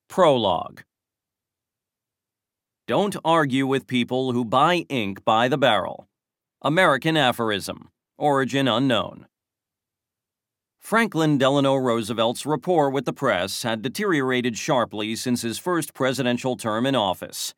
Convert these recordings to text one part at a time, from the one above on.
Prologue. Don't argue with people who buy ink by the barrel. American aphorism. Origin unknown. Franklin Delano Roosevelt's rapport with the press had deteriorated sharply since his first presidential term in office.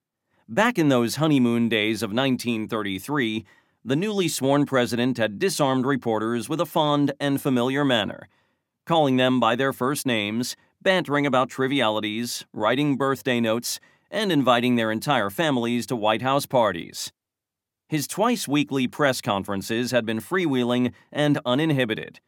Back in those honeymoon days of 1933, the newly sworn president had disarmed reporters with a fond and familiar manner, calling them by their first names, bantering about trivialities, writing birthday notes, and inviting their entire families to White House parties. His twice-weekly press conferences had been freewheeling and uninhibited.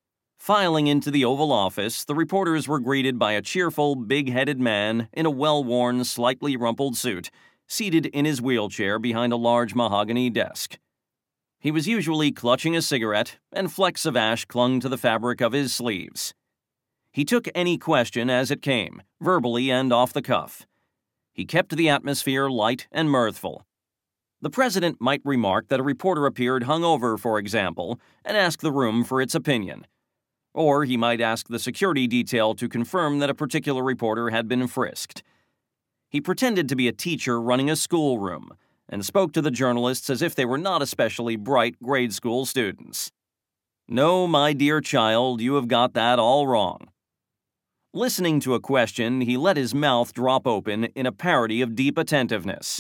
Filing into the Oval Office, the reporters were greeted by a cheerful, big-headed man in a well-worn, slightly rumpled suit, seated in his wheelchair behind a large mahogany desk. He was usually clutching a cigarette, and flecks of ash clung to the fabric of his sleeves. He took any question as it came, verbally and off the cuff. He kept the atmosphere light and mirthful. The president might remark that a reporter appeared hungover, for example, and ask the room for its opinion. Or he might ask the security detail to confirm that a particular reporter had been frisked. He pretended to be a teacher running a schoolroom, and spoke to the journalists as if they were not especially bright grade school students. No, my dear child, you have got that all wrong. Listening to a question, he let his mouth drop open in a parody of deep attentiveness.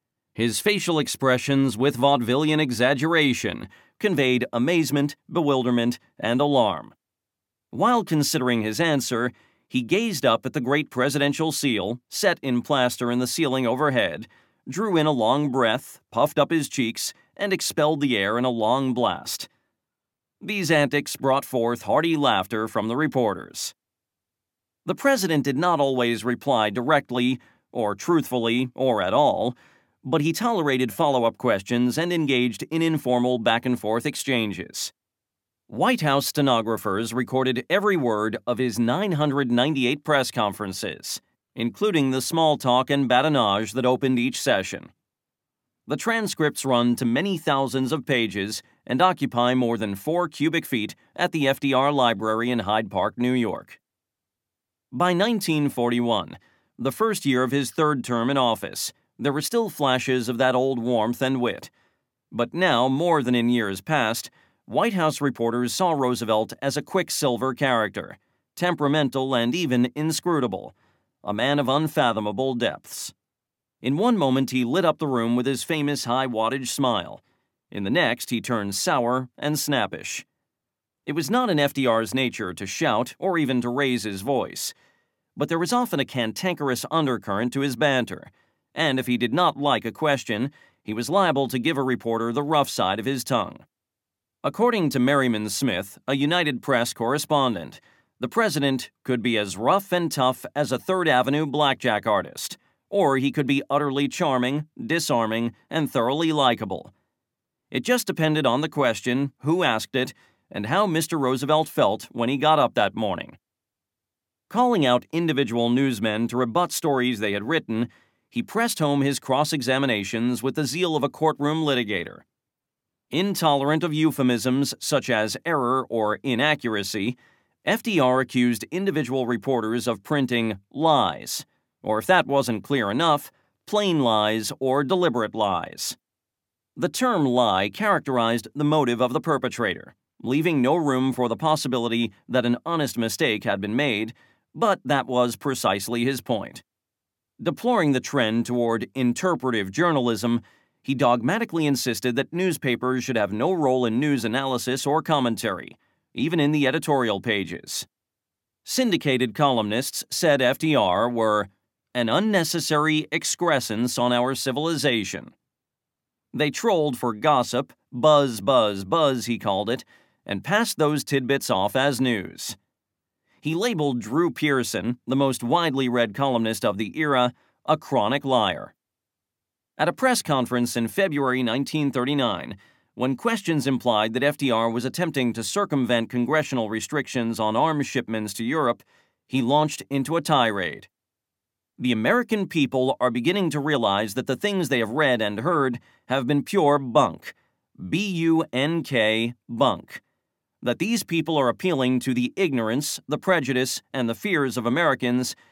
His facial expressions, with vaudevillian exaggeration, conveyed amazement, bewilderment, and alarm. While considering his answer, he gazed up at the great presidential seal, set in plaster in the ceiling overhead, drew in a long breath, puffed up his cheeks, and expelled the air in a long blast. These antics brought forth hearty laughter from the reporters. The president did not always reply directly, or truthfully, or at all, but he tolerated follow-up questions and engaged in informal back-and-forth exchanges. White House stenographers recorded every word of his 998 press conferences, including the small talk and badinage that opened each session. The transcripts run to many thousands of pages and occupy more than 4 cubic feet at the FDR Library in Hyde Park, New York. By 1941, the first year of his third term in office, there were still flashes of that old warmth and wit. But now, more than in years past, White House reporters saw Roosevelt as a quicksilver character, temperamental and even inscrutable, a man of unfathomable depths. In one moment he lit up the room with his famous high-wattage smile. In the next he turned sour and snappish. It was not in FDR's nature to shout or even to raise his voice, but there was often a cantankerous undercurrent to his banter, and if he did not like a question, he was liable to give a reporter the rough side of his tongue. According to Merriman Smith, a United Press correspondent, the president could be as rough and tough as a Third Avenue blackjack artist, or he could be utterly charming, disarming, and thoroughly likable. It just depended on the question, who asked it, and how Mr. Roosevelt felt when he got up that morning. Calling out individual newsmen to rebut stories they had written, he pressed home his cross-examinations with the zeal of a courtroom litigator. Intolerant of euphemisms such as error or inaccuracy, FDR accused individual reporters of printing lies, or if that wasn't clear enough, plain lies or deliberate lies. The term lie characterized the motive of the perpetrator, leaving no room for the possibility that an honest mistake had been made, but that was precisely his point. Deploring the trend toward interpretive journalism, he dogmatically insisted that newspapers should have no role in news analysis or commentary, even in the editorial pages. Syndicated columnists, said FDR, were an unnecessary excrescence on our civilization. They trolled for gossip, buzz, buzz, buzz, he called it, and passed those tidbits off as news. He labeled Drew Pearson, the most widely read columnist of the era, a chronic liar. At a press conference in February 1939, when questions implied that FDR was attempting to circumvent congressional restrictions on arms shipments to Europe, he launched into a tirade. The American people are beginning to realize that the things they have read and heard have been pure bunk. B-U-N-K, bunk. That these people are appealing to the ignorance, the prejudice, and the fears of Americans